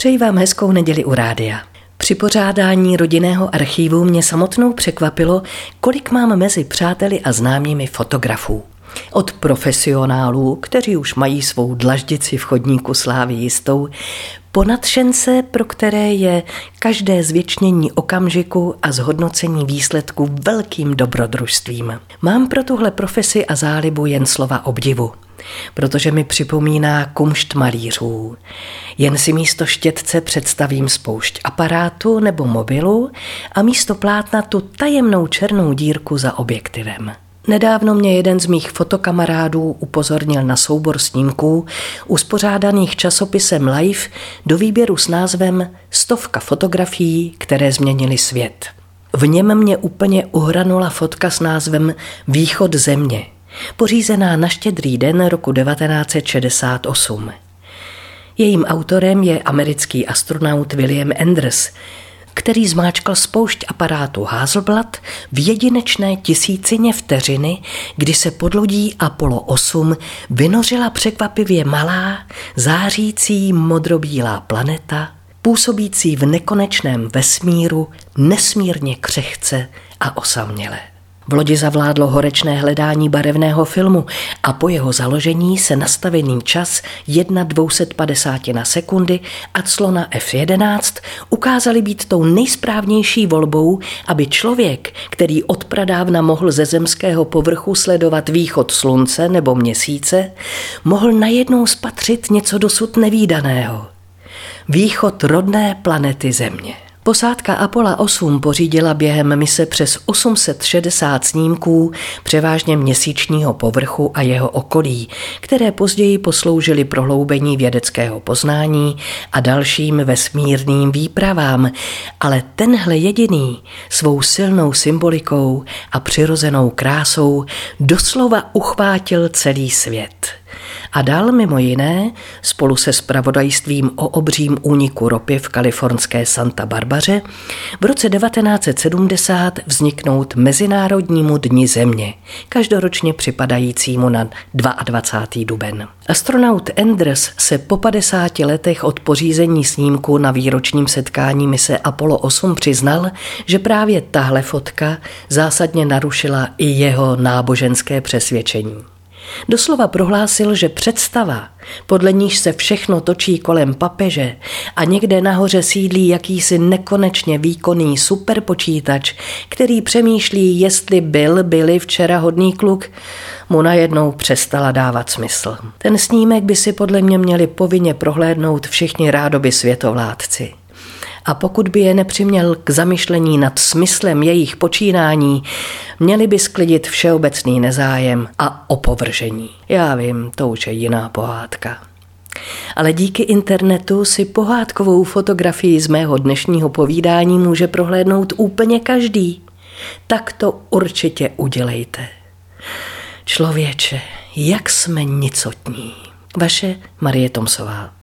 Přeji vám hezkou neděli u rádia. Při pořádání rodinného archívu mě samotnou překvapilo, kolik mám mezi přáteli a známými fotografů. Od profesionálů, kteří už mají svou dlaždici v chodníku slávy jistou, po nadšence, pro které je každé zvěčnění okamžiku a zhodnocení výsledku velkým dobrodružstvím. Mám pro tuhle profesi a zálibu jen slova obdivu, protože mi připomíná kumšt malířů. Jen si místo štětce představím spoušť aparátu nebo mobilu a místo plátna tu tajemnou černou dírku za objektivem. Nedávno mě jeden z mých fotokamarádů upozornil na soubor snímků uspořádaných časopisem Life do výběru s názvem 100 fotografií, které změnily svět. V něm mě úplně uhranula fotka s názvem Východ země, pořízená na Štědrý den roku 1968. Jejím autorem je americký astronaut William Enders, který zmáčkal spoušť aparátu Hasselblad v jedinečné tisícině vteřiny, kdy se pod lodí Apollo 8 vynořila překvapivě malá, zářící modrobílá planeta, působící v nekonečném vesmíru nesmírně křehce a osamělé. V lodi zavládlo horečné hledání barevného filmu a po jeho založení se nastavený čas 1/250 sekundy a clona F11 ukázaly být tou nejsprávnější volbou, aby člověk, který odpradávna mohl ze zemského povrchu sledovat východ slunce nebo měsíce, mohl najednou spatřit něco dosud nevídaného. Východ rodné planety Země. Posádka Apollo 8 pořídila během mise přes 860 snímků převážně měsíčního povrchu a jeho okolí, které později posloužily prohloubení vědeckého poznání a dalším vesmírným výpravám, ale tenhle jediný svou silnou symbolikou a přirozenou krásou doslova uchvátil celý svět. A dal mimo jiné spolu se zpravodajstvím o obřím úniku ropy v kalifornské Santa Barbaře v roce 1970 vzniknout Mezinárodnímu dni Země, každoročně připadajícímu na 22. duben. Astronaut Enders se po 50 letech od pořízení snímku na výročním setkání mise Apollo 8 přiznal, že právě tahle fotka zásadně narušila i jeho náboženské přesvědčení. Doslova prohlásil, že představa, podle níž se všechno točí kolem papeže a někde nahoře sídlí jakýsi nekonečně výkonný superpočítač, který přemýšlí, jestli byli včera hodný kluk, mu najednou přestala dávat smysl. Ten snímek by si podle mě měli povinně prohlédnout všichni rádoby světovládci. A pokud by je nepřiměl k zamyšlení nad smyslem jejich počínání, měli by sklidit všeobecný nezájem a opovržení. Já vím, to už je jiná pohádka. Ale díky internetu si pohádkovou fotografii z mého dnešního povídání může prohlédnout úplně každý. Tak to určitě udělejte. Člověče, jak jsme nicotní. Vaše Marie Tomsová.